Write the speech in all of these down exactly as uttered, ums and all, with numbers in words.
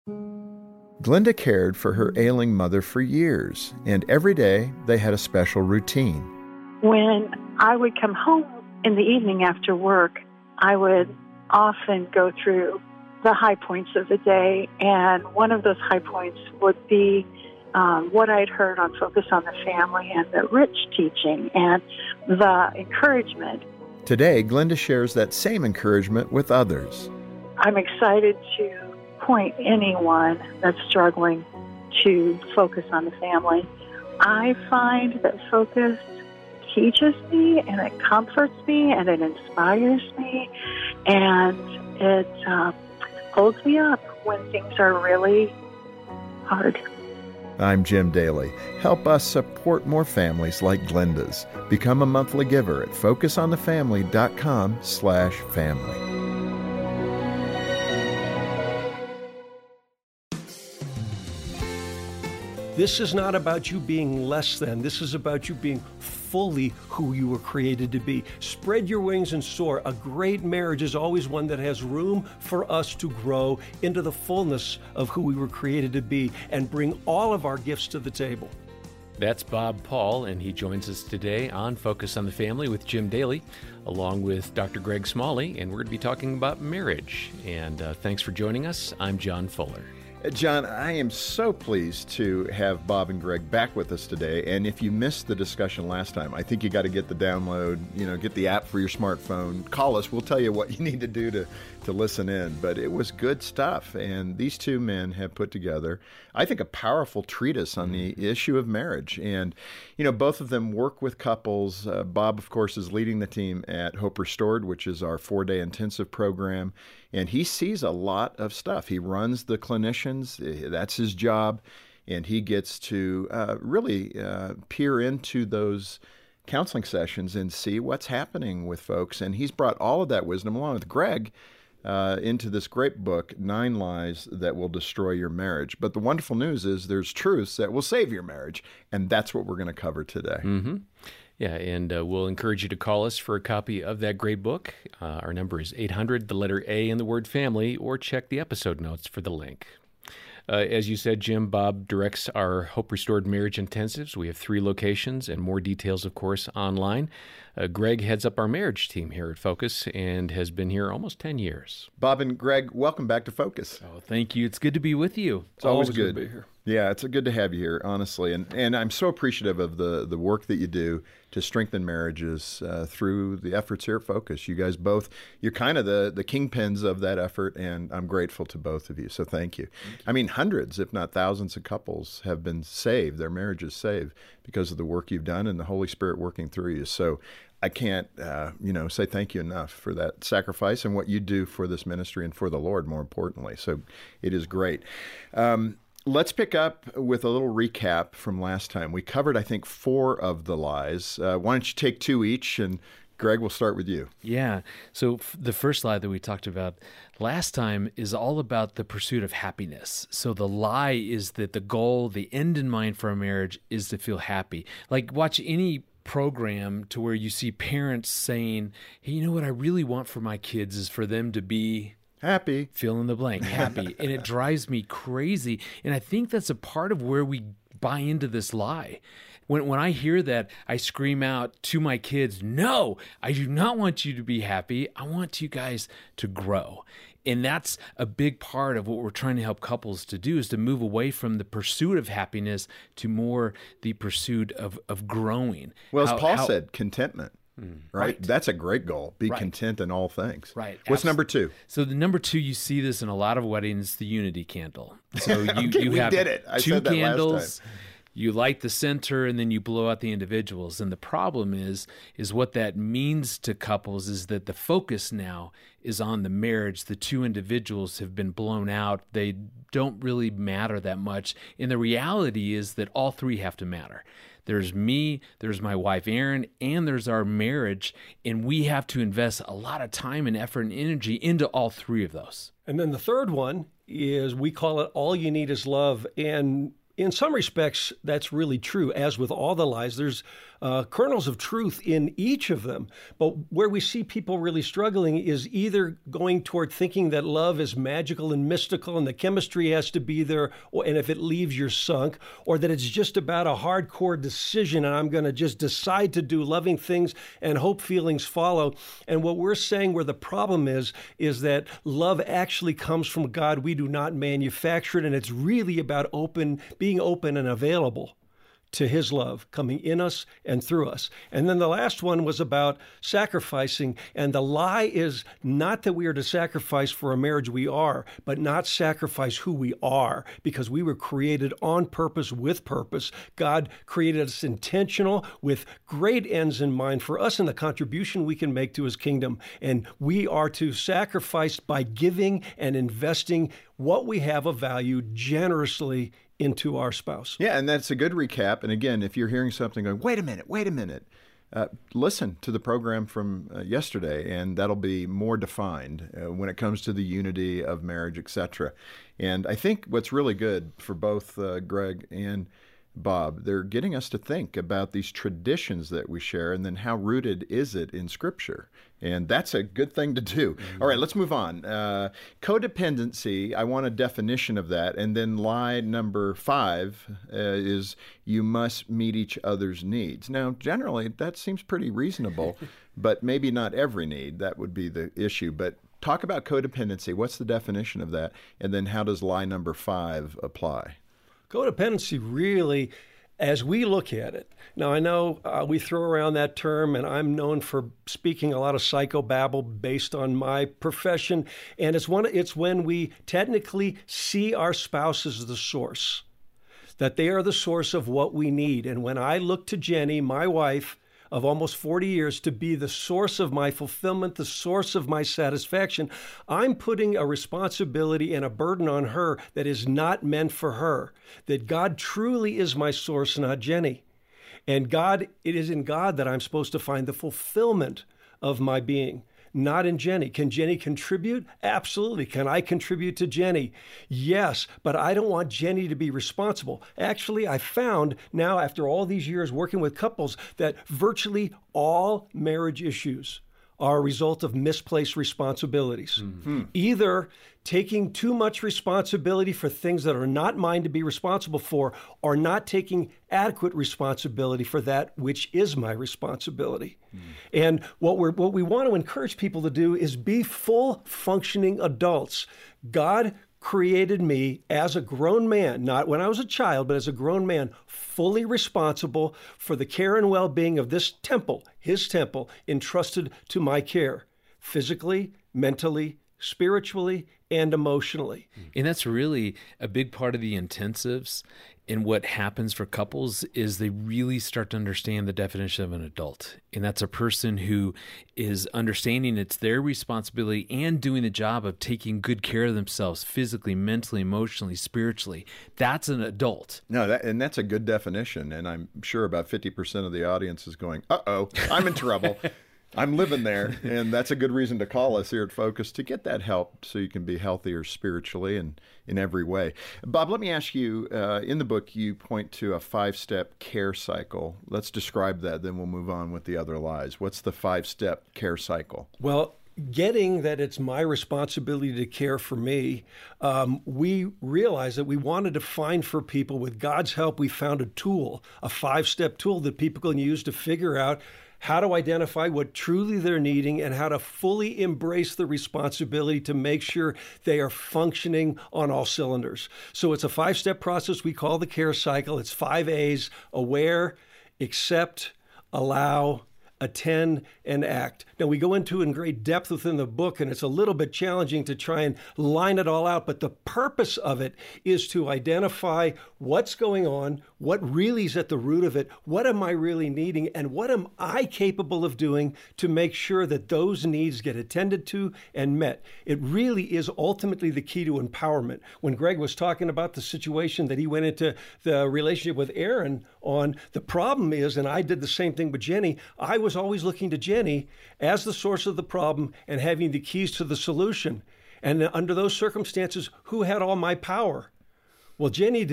Glenda cared for her ailing mother for years, and every day they had a special routine. When I would come home in the evening after work, I would often go through the high points of the day, and one of those high points would be um, what I'd heard on Focus on the Family and the Rich teaching and the encouragement. Today, Glenda shares that same encouragement with others. I'm excited to point anyone that's struggling to focus on the family. I find that Focus teaches me, and it comforts me, and it inspires me, and it uh, holds me up when things are really hard. I'm Jim Daly. Help us support more families like Glenda's. Become a monthly giver at focusonthefamily.com slash family. This is not about you being less than. This is about you being fully who you were created to be. Spread your wings and soar. A great marriage is always one that has room for us to grow into the fullness of who we were created to be and bring all of our gifts to the table. That's Bob Paul, and he joins us today on Focus on the Family with Jim Daly, along with Doctor Greg Smalley, and we're going to be talking about marriage. And uh, thanks for joining us. I'm John Fuller. John, I am so pleased to have Bob and Greg back with us today. And if you missed the discussion last time, I think you got to get the download, you know, get the app for your smartphone. Call us. We'll tell you what you need to do to, to listen in. But it was good stuff. And these two men have put together, I think, a powerful treatise on the issue of marriage. And, you know, both of them work with couples. Uh, Bob, of course, is leading the team at Hope Restored, which is our four-day intensive program. And he sees a lot of stuff. He runs the clinicians. That's his job. And he gets to uh, really uh, peer into those counseling sessions and see what's happening with folks. And he's brought all of that wisdom along with Greg uh, into this great book, Nine Lies That Will Destroy Your Marriage. But the wonderful news is there's truths that will save your marriage. And that's what we're going to cover today. Mm-hmm. Yeah, and uh, we'll encourage you to call us for a copy of that great book. Uh, our number is eight hundred, the letter A in the word family, or check the episode notes for the link. Uh, as you said, Jim, Bob directs our Hope Restored Marriage Intensives. We have three locations and more details, of course, online. Uh, Greg heads up our marriage team here at Focus and has been here almost ten years. Bob and Greg, welcome back to Focus. Oh, thank you. It's good to be with you. It's always, Always good. good to be here. Yeah, it's good to have you here, honestly. And and I'm so appreciative of the, the work that you do to strengthen marriages uh, through the efforts here at Focus. You guys both, you're kind of the, the kingpins of that effort, and I'm grateful to both of you. So thank you. Thank you. I mean, hundreds, if not thousands of couples have been saved, their marriages saved because of the work you've done and the Holy Spirit working through you. So I can't, uh, you know, say thank you enough for that sacrifice and what you do for this ministry and for the Lord, more importantly. So it is great. Um, Let's pick up with a little recap from last time. We covered, I think, four of the lies. Uh, why don't you take two each, and Greg, we'll start with you. Yeah. So f- the first lie that we talked about last time is all about the pursuit of happiness. So the lie is that the goal, the end in mind for a marriage is to feel happy. Like watch any program to where you see parents saying, hey, you know what I really want for my kids is for them to be happy. Fill in the blank, happy. And it drives me crazy. And I think that's a part of where we buy into this lie. When when I hear that, I scream out to my kids, no, I do not want you to be happy. I want you guys to grow. And that's a big part of what we're trying to help couples to do, is to move away from the pursuit of happiness to more the pursuit of, of growing. Well, as how, Paul how, said, contentment. Mm, right? right? That's a great goal. Be right. content in all things. Right. What's Absolutely. number two? So the number two, you see this in a lot of weddings, the unity candle. So you, okay, you we have did it. I two said that candles. Last time. You light the center and then you blow out the individuals. And the problem is, is what that means to couples is that the focus now is on the marriage. The two individuals have been blown out. They don't really matter that much. And the reality is that all three have to matter. There's me, there's my wife, Erin, and there's our marriage. And we have to invest a lot of time and effort and energy into all three of those. And then the third one is, we call it all you need is love. And in some respects, that's really true. As with all the lies, there's uh, kernels of truth in each of them. But where we see people really struggling is either going toward thinking that love is magical and mystical and the chemistry has to be there, or, and if it leaves, you're sunk, or that it's just about a hardcore decision and I'm going to just decide to do loving things and hope feelings follow. And what we're saying where the problem is, is that love actually comes from God. We do not manufacture it, and it's really about open, being open and available to his love coming in us and through us. And then the last one was about sacrificing. And the lie is not that we are to sacrifice for a marriage we are, but not sacrifice who we are, because we were created on purpose with purpose. God created us intentional with great ends in mind for us and the contribution we can make to his kingdom. And we are to sacrifice by giving and investing what we have of value generously into our spouse. Yeah, and that's a good recap. And again, if you're hearing something going, wait a minute, wait a minute, uh, listen to the program from uh, yesterday, and that'll be more defined uh, when it comes to the unity of marriage, et cetera. And I think what's really good for both uh, Greg and Bob, they're getting us to think about these traditions that we share and then how rooted is it in Scripture. And that's a good thing to do. Mm-hmm. All right, let's move on. Uh, codependency, I want a definition of that. And then lie number five uh, is you must meet each other's needs. Now, generally, that seems pretty reasonable, but maybe not every need. That would be the issue. But talk about codependency. What's the definition of that? And then how does lie number five apply? Codependency really, as we look at it, now I know uh, we throw around that term, and I'm known for speaking a lot of psychobabble based on my profession, and it's one. It's when we technically see our spouse as the source, that they are the source of what we need. And when I look to Jenny, my wife, of almost forty years, to be the source of my fulfillment, the source of my satisfaction, I'm putting a responsibility and a burden on her that is not meant for her, that God truly is my source, not Jenny. And God, it is in God that I'm supposed to find the fulfillment of my being, not in Jenny. Can Jenny contribute? Absolutely. Can I contribute to Jenny? Yes, but I don't want Jenny to be responsible. Actually, I found now, after all these years working with couples, that virtually all marriage issues are a result of misplaced responsibilities. Mm-hmm. Either taking too much responsibility for things that are not mine to be responsible for, or not taking adequate responsibility for that which is my responsibility. Mm. And what we're what we want to encourage people to do is be full functioning adults. God created me as a grown man, not when I was a child, but as a grown man, fully responsible for the care and well-being of this temple, his temple, entrusted to my care, physically, mentally, spiritually, and emotionally. And that's really a big part of the intensives. And what happens for couples is they really start to understand the definition of an adult. And that's a person who is understanding it's their responsibility and doing the job of taking good care of themselves physically, mentally, emotionally, spiritually. That's an adult. No, that, and that's a good definition. And I'm sure about fifty percent of the audience is going, uh-oh, I'm in trouble. I'm living there, and that's a good reason to call us here at Focus to get that help so you can be healthier spiritually and in every way. Bob, let me ask you, uh, in the book you point to a five-step care cycle. Let's describe that, then we'll move on with the other lies. What's the five-step care cycle? Well, getting that it's my responsibility to care for me, um, we realized that we wanted to find for people, with God's help, we found a tool, a five-step tool that people can use to figure out how to identify what truly they're needing and how to fully embrace the responsibility to make sure they are functioning on all cylinders. So it's a five-step process we call the care cycle. It's five A's: aware, accept, allow, attend, and act. Now, we go into it in great depth within the book, and it's a little bit challenging to try and line it all out, but the purpose of it is to identify what's going on, what really is at the root of it, what am I really needing, and what am I capable of doing to make sure that those needs get attended to and met. It really is ultimately the key to empowerment. When Greg was talking about the situation that he went into the relationship with Aaron on, the problem is, and I did the same thing with Jenny, I was always looking to Jenny as the source of the problem and having the keys to the solution. And under those circumstances, who had all my power? Well, Jenny did.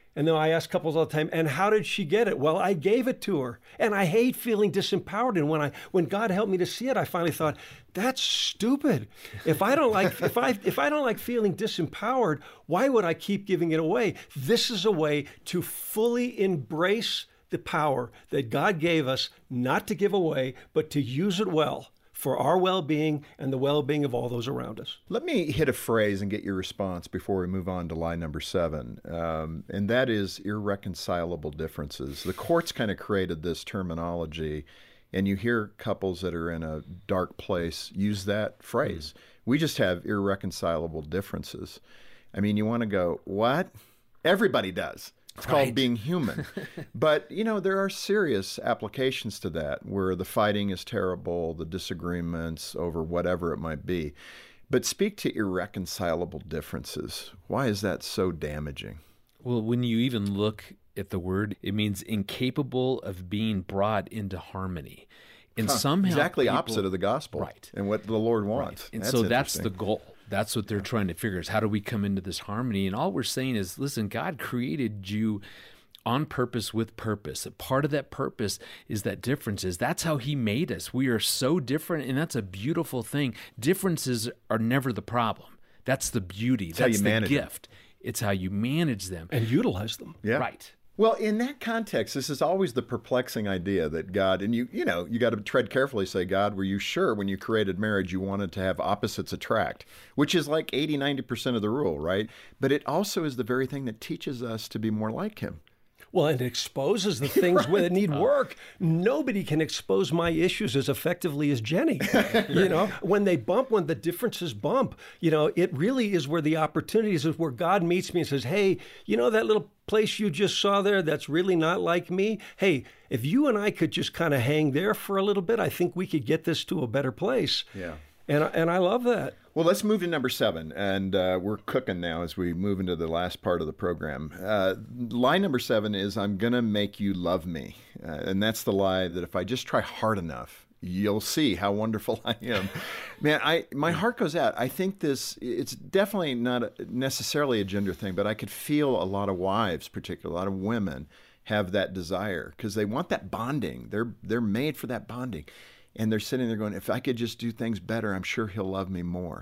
And then I ask couples all the time, and how did she get it? Well, I gave it to her. And I hate feeling disempowered. And when I when God helped me to see it, I finally thought, that's stupid. If I don't like if I if I don't like feeling disempowered, why would I keep giving it away? This is a way to fully embrace the power that God gave us, not to give away, but to use it well for our well-being and the well-being of all those around us. Let me hit a phrase and get your response before we move on to lie number seven, um, and that is irreconcilable differences. The courts kind of created this terminology, and you hear couples that are in a dark place use that phrase. Mm. We just have irreconcilable differences. I mean, you want to go, what? Everybody does. It's right. Called being human. But, you know, there are serious applications to that where the fighting is terrible, the disagreements over whatever it might be. But speak to irreconcilable differences. Why is that so damaging? Well, when you even look at the word, it means incapable of being brought into harmony. And huh, somehow exactly people, opposite of the gospel, right? And what the Lord wants. Right. And that's so that's the goal. That's what they're trying to figure is how do we come into this harmony? And all we're saying is, listen, God created you on purpose with purpose. A part of that purpose is that differences. That's how he made us. We are so different, and that's a beautiful thing. Differences are never the problem. That's the beauty. It's that's how you the manage gift. them. It's how you manage them. And utilize them. Yeah. Right. Well, in that context, this is always the perplexing idea that God, and you you know, you got to tread carefully, say, God, were you sure when you created marriage you wanted to have opposites attract, which is like eighty, ninety percent of the rule, right? But it also is the very thing that teaches us to be more like him. Well, it exposes the things right. that need work. Nobody can expose my issues as effectively as Jenny. You know, when they bump, when the differences bump, you know, it really is where the opportunities is where God meets me and says, hey, you know, that little place you just saw there that's really not like me. Hey, if you and I could just kind of hang there for a little bit, I think we could get this to a better place. Yeah. And, and I love that. Well, let's move to number seven, and uh, we're cooking now as we move into the last part of the program. Uh, lie number seven is, I'm going to make you love me. Uh, and that's the lie that if I just try hard enough, you'll see how wonderful I am. Man, I my heart goes out. I think this, it's definitely not necessarily a gender thing, but I could feel a lot of wives, particularly a lot of women, have that desire because they want that bonding. They're they're made for that bonding. And they're sitting there going, if I could just do things better, I'm sure he'll love me more.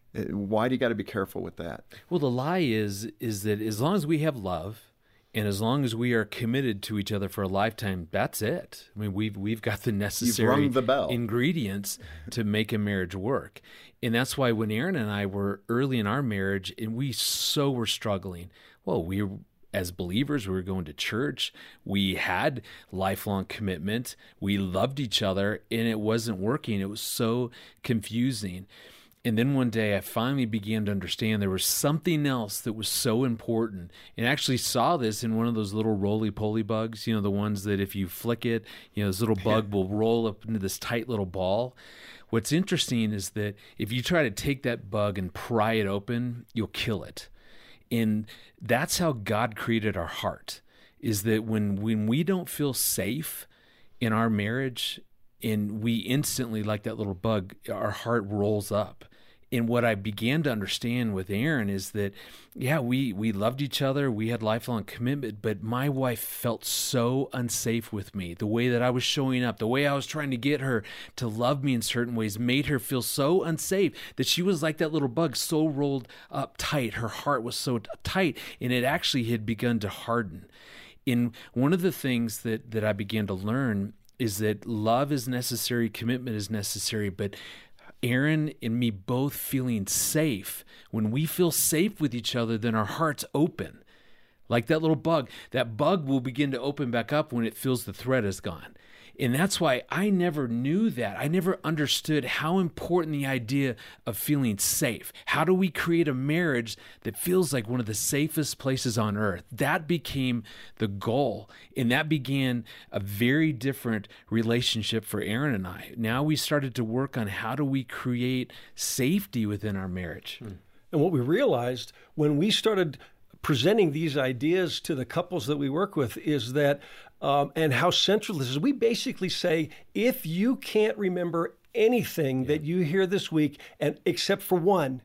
Why do you got to be careful with that? Well, the lie is is that as long as we have love and as long as we are committed to each other for a lifetime, that's it. I mean, we've we've got the necessary You've rung the bell. ingredients to make a marriage work. And that's why when Aaron and I were early in our marriage and we so were struggling, well, we were as believers, we were going to church. We had lifelong commitment. We loved each other, and it wasn't working. It was so confusing. And then one day I finally began to understand there was something else that was so important. And I actually saw this in one of those little roly-poly bugs, you know, the ones that if you flick it, you know, this little bug will roll up into this tight little ball. What's interesting is that if you try to take that bug and pry it open, you'll kill it. And that's how God created our heart, is that when, when we don't feel safe in our marriage and we instantly, like that little bug, our heart rolls up. And what I began to understand with Aaron is that, yeah, we, we loved each other. We had lifelong commitment, but my wife felt so unsafe with me. The way that I was showing up, the way I was trying to get her to love me in certain ways made her feel so unsafe that she was like that little bug, so rolled up tight. Her heart was so tight, and it actually had begun to harden. And one of the things that, that I began to learn is that love is necessary, commitment is necessary, but Aaron and me both feeling safe. When we feel safe with each other, then our hearts open. Like that little bug. That bug will begin to open back up when it feels the thread is gone. And that's why I never knew that. I never understood how important the idea of feeling safe. How do we create a marriage that feels like one of the safest places on earth? That became the goal. And that began a very different relationship for Aaron and I. Now we started to work on how do we create safety within our marriage. And what we realized when we started presenting these ideas to the couples that we work with is that, um, and how central this is, we basically say, if you can't remember anything yeah. that you hear this week, and except for one,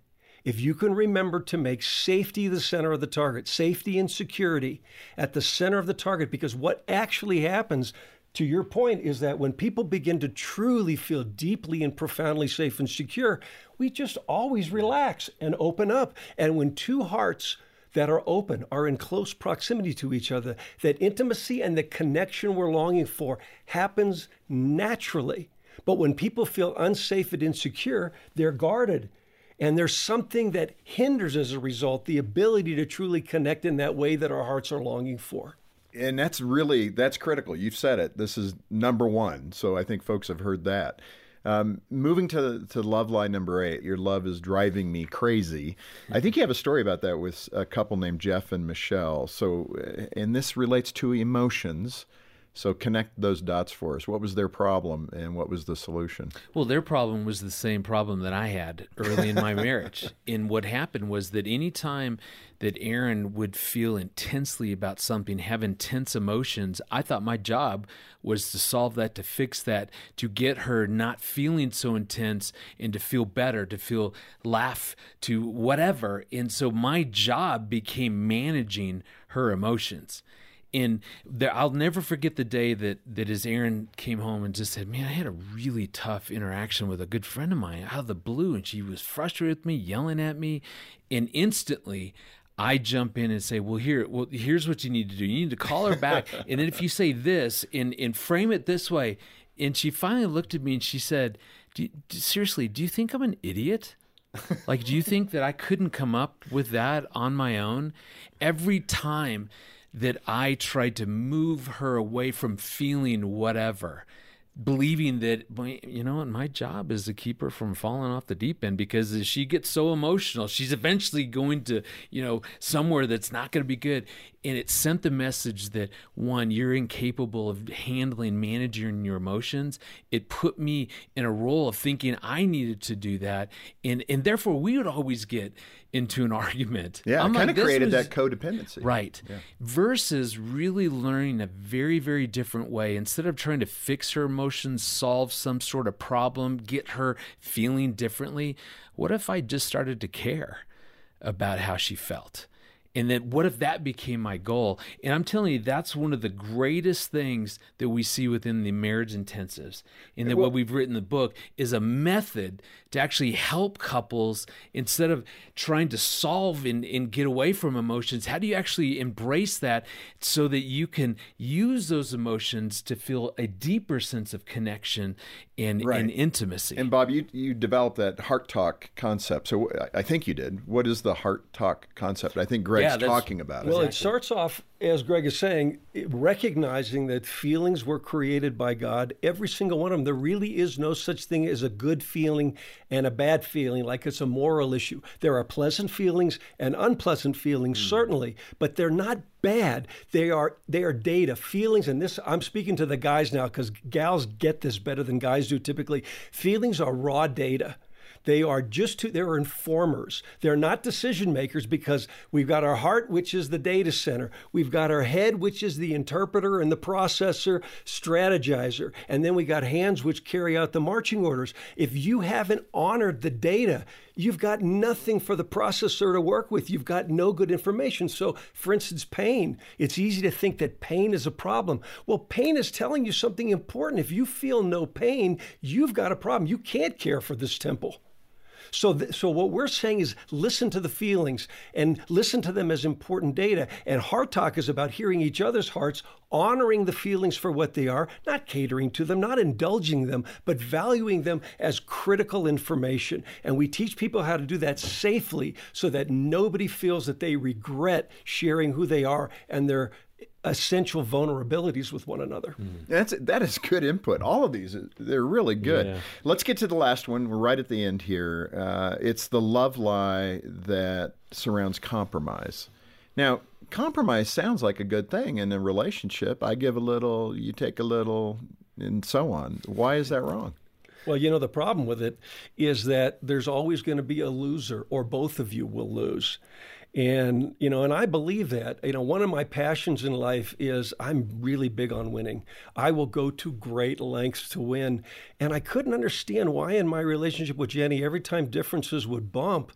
If you can remember to make safety the center of the target, safety and security at the center of the target, because what actually happens, to your point, is that when people begin to truly feel deeply and profoundly safe and secure, we just always relax and open up. And when two hearts that are open are in close proximity to each other, that intimacy and the connection we're longing for happens naturally. But when people feel unsafe and insecure, they're guarded. And there's something that hinders, as a result, the ability to truly connect in that way that our hearts are longing for. And that's really, that's critical. You've said it. This is number one. So I think folks have heard that. Um, moving to, to love line number eight, your love is driving me crazy. I think you have a story about that with a couple named Jeff and Michelle. So, and this relates to emotions. So connect those dots for us. What was their problem and what was the solution? Well, their problem was the same problem that I had early in my marriage. And what happened was that any time that Erin would feel intensely about something, have intense emotions, I thought my job was to solve that, to fix that, to get her not feeling so intense and to feel better, to feel laugh, to whatever. And so my job became managing her emotions. And there, I'll never forget the day that, that as Erin came home and just said, man, I had a really tough interaction with a good friend of mine out of the blue, and she was frustrated with me, yelling at me. And instantly, I jump in and say, well, here, well, here's what you need to do. You need to call her back. And then if you say this and, and frame it this way. And she finally looked at me and she said, do you, seriously, do you think I'm an idiot? Like, do you think that I couldn't come up with that on my own? Every time that I tried to move her away from feeling whatever, believing that, you know, my job is to keep her from falling off the deep end, because as she gets so emotional, she's eventually going to, you know, somewhere that's not going to be good. And it sent the message that, one, you're incapable of handling, managing your emotions. It put me in a role of thinking I needed to do that. And and therefore, we would always get into an argument. Yeah, I'm it kind like, of created was, that codependency. Right. Yeah. Versus really learning a very, very different way. Instead of trying to fix her emotions, solve some sort of problem, get her feeling differently, what if I just started to care about how she felt? And then what if that became my goal? And I'm telling you, that's one of the greatest things that we see within the marriage intensives. And that well, what we've written in the book is a method to actually help couples, instead of trying to solve and, and get away from emotions. How do you actually embrace that so that you can use those emotions to feel a deeper sense of connection and, right. and intimacy? And Bob, you, you developed that heart talk concept. So I think you did. What is the heart talk concept? I think Greg's yeah, talking about it. Well, exactly. It starts off, as Greg is saying, recognizing that feelings were created by God, every single one of them. There really is no such thing as a good feeling and a bad feeling, like it's a moral issue. There are pleasant feelings and unpleasant feelings, mm. certainly, but they're not bad. They are they are data, feelings, and this, I'm speaking to the guys now because gals get this better than guys do typically. Feelings are raw data. They are just too, they're informers. They're not decision makers, because we've got our heart, which is the data center. We've got our head, which is the interpreter and the processor, strategizer. And then we got hands, which carry out the marching orders. If you haven't honored the data, you've got nothing for the processor to work with. You've got no good information. So, for instance, pain. It's easy to think that pain is a problem. Well, pain is telling you something important. If you feel no pain, you've got a problem. You can't care for this temple. So, th- so what we're saying is listen to the feelings and listen to them as important data. And heart talk is about hearing each other's hearts, honoring the feelings for what they are, not catering to them, not indulging them, but valuing them as critical information. And we teach people how to do that safely so that nobody feels that they regret sharing who they are and their essential vulnerabilities with one another. Mm. That's that is good input. All of these, they're really good. Yeah. Let's get to the last one. We're right at the end here. Uh, it's the love lie that surrounds compromise. Now, compromise sounds like a good thing in a relationship. I give a little, you take a little, and so on. Why is that wrong? Well, you know, the problem with it is that there's always going to be a loser, or both of you will lose. And, you know, and I believe that, you know, one of my passions in life is I'm really big on winning. I will go to great lengths to win. And I couldn't understand why in my relationship with Jenny, every time differences would bump,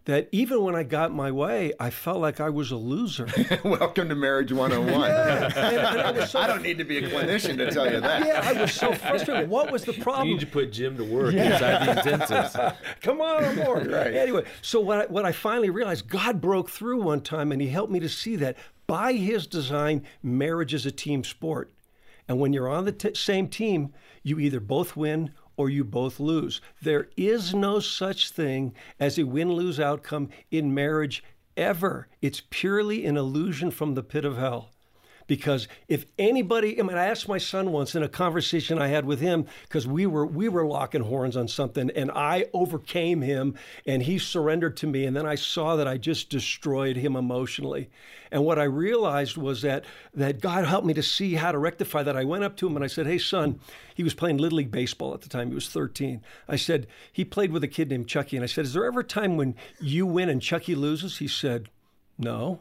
that even when I got my way, I felt like I was a loser. Welcome to Marriage one oh one. Yeah. And, and I, was so, I don't need to be a clinician to tell you that. Yeah, I was so frustrated. What was the problem? You need to put Jim to work yeah. inside the intensives. Come on, I'm bored. Right. Anyway, so what I, what I finally realized, God broke through one time, and he helped me to see that by his design, marriage is a team sport. And when you're on the t- same team, you either both win or you both lose. There is no such thing as a win-lose outcome in marriage ever. It's purely an illusion from the pit of hell. Because if anybody, I mean, I asked my son once in a conversation I had with him, because we were we were locking horns on something, and I overcame him, and he surrendered to me, and then I saw that I just destroyed him emotionally. And what I realized was that that God helped me to see how to rectify that. I went up to him and I said, "Hey, son," he was playing Little League Baseball at the time. He was thirteen. I said, he played with a kid named Chucky, and I said, "Is there ever a time when you win and Chucky loses?" He said, "No."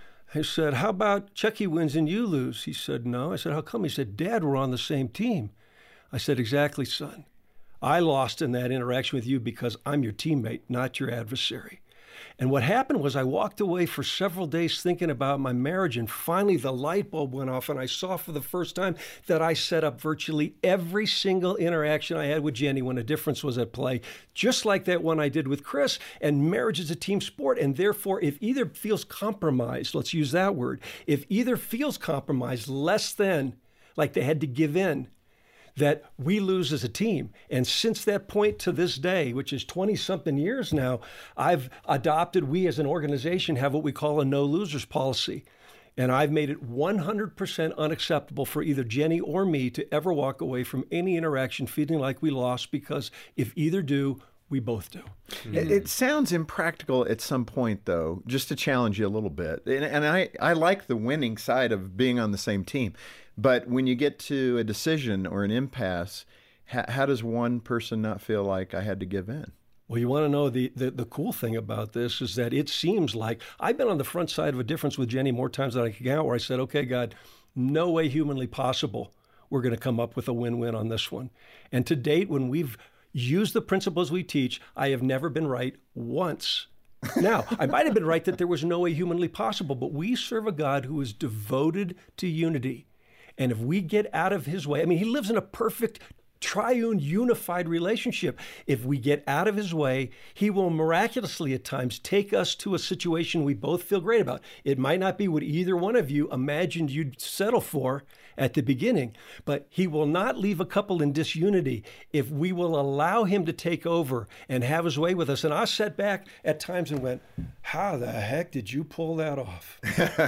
I said, "How about Chucky wins and you lose?" He said, "No." I said, "How come?" He said, "Dad, we're on the same team." I said, "Exactly, son. I lost in that interaction with you because I'm your teammate, not your adversary." And what happened was I walked away for several days thinking about my marriage, and finally the light bulb went off, and I saw for the first time that I set up virtually every single interaction I had with Jenny when a difference was at play, just like that one I did with Chris. And marriage is a team sport, and therefore if either feels compromised, let's use that word, if either feels compromised less than, like they had to give in, that we lose as a team. And since that point to this day, which is twenty-something years now, I've adopted, we as an organization have what we call a no-losers policy. And I've made it one hundred percent unacceptable for either Jenny or me to ever walk away from any interaction feeling like we lost, because if either do, we both do. Mm-hmm. It, it sounds impractical at some point, though, just to challenge you a little bit. And, and I, I like the winning side of being on the same team. But when you get to a decision or an impasse, how, how does one person not feel like I had to give in? Well, you want to know the, the, the cool thing about this is that it seems like I've been on the front side of a difference with Jenny more times than I can count, where I said, "Okay, God, no way humanly possible we're going to come up with a win-win on this one." And to date, when we've used the principles we teach, I have never been right once. Now, I might have been right that there was no way humanly possible, but we serve a God who is devoted to unity. And if we get out of his way, I mean, he lives in a perfect triune, unified relationship. If we get out of his way, he will miraculously at times take us to a situation we both feel great about. It might not be what either one of you imagined you'd settle for at the beginning, but he will not leave a couple in disunity if we will allow him to take over and have his way with us. And I sat back at times and went, "How the heck did you pull that off?"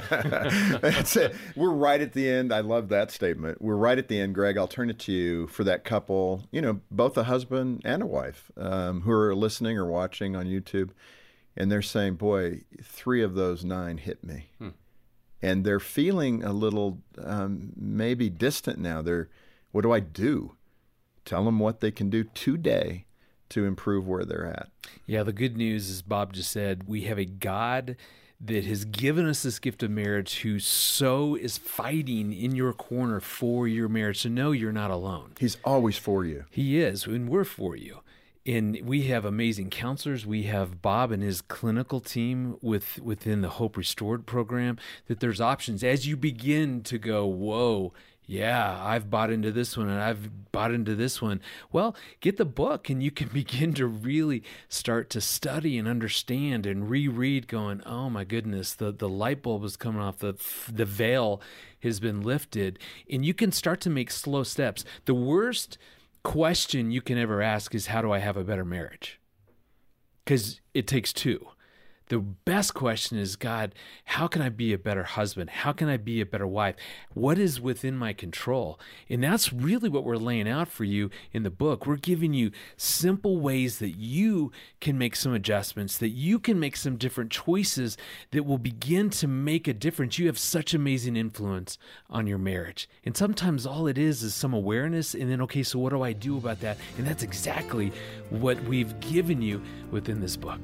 That's it. We're right at the end. I love that statement. We're right at the end, Greg. I'll turn it to you for that couple, you know, both a husband and a wife um, who are listening or watching on YouTube, and they're saying, "Boy, three of those nine hit me." Hmm. And they're feeling a little um, maybe distant now. They're, what do I do? Tell them what they can do today to improve where they're at. Yeah, the good news is, Bob just said, we have a God that has given us this gift of marriage who so is fighting in your corner for your marriage. So no, you're not alone. He's always for you. He is, and we're for you. And we have amazing counselors. We have Bob and his clinical team with within the Hope Restored program, that there's options as you begin to go, whoa, yeah, I've bought into this one and I've bought into this one. Well, get the book and you can begin to really start to study and understand and reread, going, oh my goodness, the, the light bulb is coming off, the, the veil has been lifted, and you can start to make slow steps. The worst question you can ever ask is, how do I have a better marriage? Because it takes two. The best question is, God, how can I be a better husband? How can I be a better wife? What is within my control? And that's really what we're laying out for you in the book. We're giving you simple ways that you can make some adjustments, that you can make some different choices that will begin to make a difference. You have such amazing influence on your marriage. And sometimes all it is is some awareness, and then, okay, so what do I do about that? And that's exactly what we've given you within this book.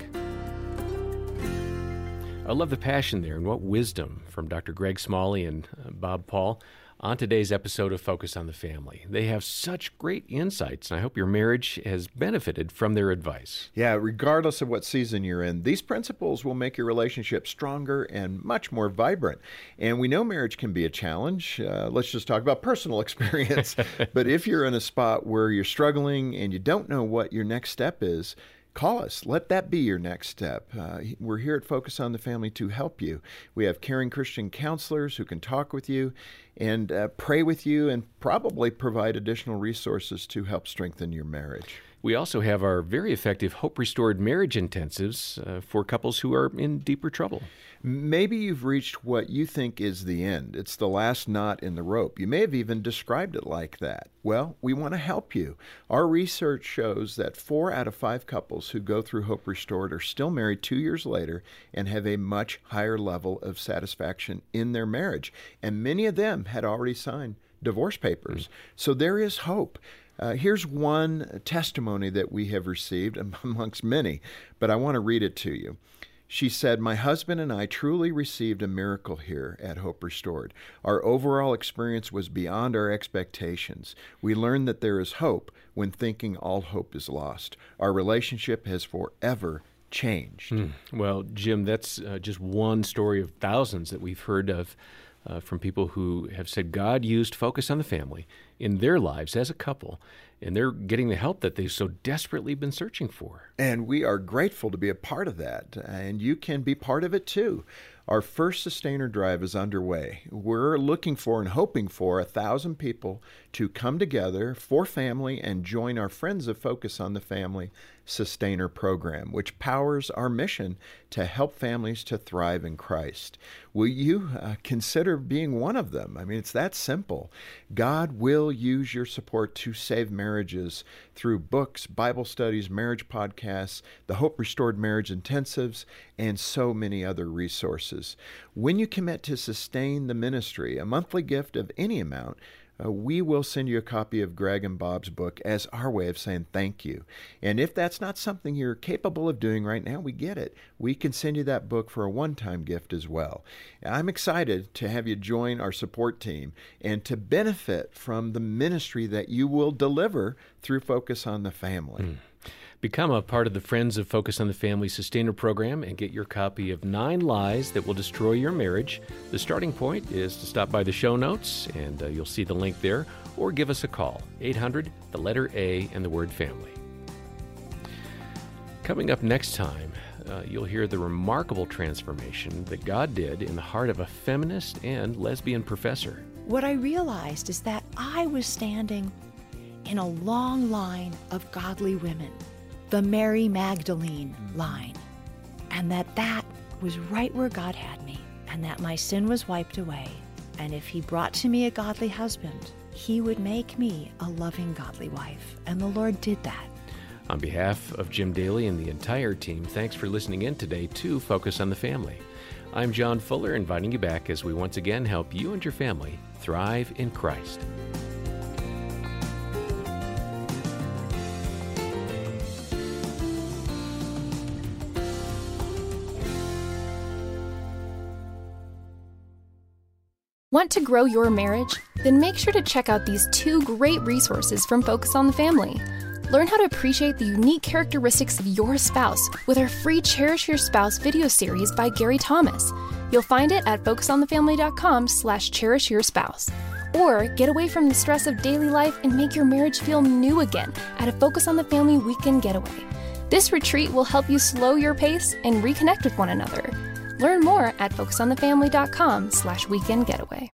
I love the passion there, and what wisdom from Doctor Greg Smalley and uh, Bob Paul on today's episode of Focus on the Family. They have such great insights, and I hope your marriage has benefited from their advice. Yeah, regardless of what season you're in, these principles will make your relationship stronger and much more vibrant. And we know marriage can be a challenge. Uh, let's just talk about personal experience. But if you're in a spot where you're struggling and you don't know what your next step is, call us. Let that be your next step. Uh, we're here at Focus on the Family to help you. We have caring Christian counselors who can talk with you and uh, pray with you and probably provide additional resources to help strengthen your marriage. We also have our very effective Hope Restored Marriage Intensives uh, for couples who are in deeper trouble. Maybe you've reached what you think is the end. It's the last knot in the rope. You may have even described it like that. Well, we want to help you. Our research shows that four out of five couples who go through Hope Restored are still married two years later and have a much higher level of satisfaction in their marriage. And many of them had already signed divorce papers. Mm. So there is hope. Uh, here's one testimony that we have received amongst many, but I want to read it to you. She said, "My husband and I truly received a miracle here at Hope Restored. Our overall experience was beyond our expectations. We learned that there is hope when thinking all hope is lost. Our relationship has forever changed." Mm. Well, Jim, that's uh, just one story of thousands that we've heard of uh, from people who have said God used Focus on the Family in their lives as a couple, and they're getting the help that they've so desperately been searching for. And we are grateful to be a part of that, and you can be part of it too. Our first Sustainer Drive is underway. We're looking for and hoping for a thousand people to come together for family and join our Friends of Focus on the Family Sustainer program, which powers our mission to help families to thrive in Christ. Will you uh, consider being one of them? I mean, it's that simple. God will use your support to save marriages through books, Bible studies, marriage podcasts, the Hope Restored Marriage Intensives, and so many other resources. When you commit to sustain the ministry, a monthly gift of any amount, Uh, we will send you a copy of Greg and Bob's book as our way of saying thank you. And if that's not something you're capable of doing right now, we get it. We can send you that book for a one-time gift as well. I'm excited to have you join our support team and to benefit from the ministry that you will deliver through Focus on the Family. Mm. Become a part of the Friends of Focus on the Family Sustainer program and get your copy of Nine Lies That Will Destroy Your Marriage. The starting point is to stop by the show notes, and uh, you'll see the link there, or give us a call, eight hundred, the letter A, and the word family. Coming up next time, uh, you'll hear the remarkable transformation that God did in the heart of a feminist and lesbian professor. What I realized is that I was standing in a long line of godly women, the Mary Magdalene line, and that that was right where God had me, and that my sin was wiped away, and if He brought to me a godly husband, He would make me a loving godly wife, and the Lord did that. On behalf of Jim Daly and the entire team, thanks for listening in today to Focus on the Family. I'm John Fuller, inviting you back as we once again help you and your family thrive in Christ. Want to grow your marriage? Then make sure to check out these two great resources from Focus on the Family. Learn how to appreciate the unique characteristics of your spouse with our free Cherish Your Spouse video series by Gary Thomas. You'll find it at focusonthefamily.com slash cherish your spouse. Or get away from the stress of daily life and make your marriage feel new again at a Focus on the Family weekend getaway. This retreat will help you slow your pace and reconnect with one another. Learn more at focusonthefamily.com slash weekend getaway.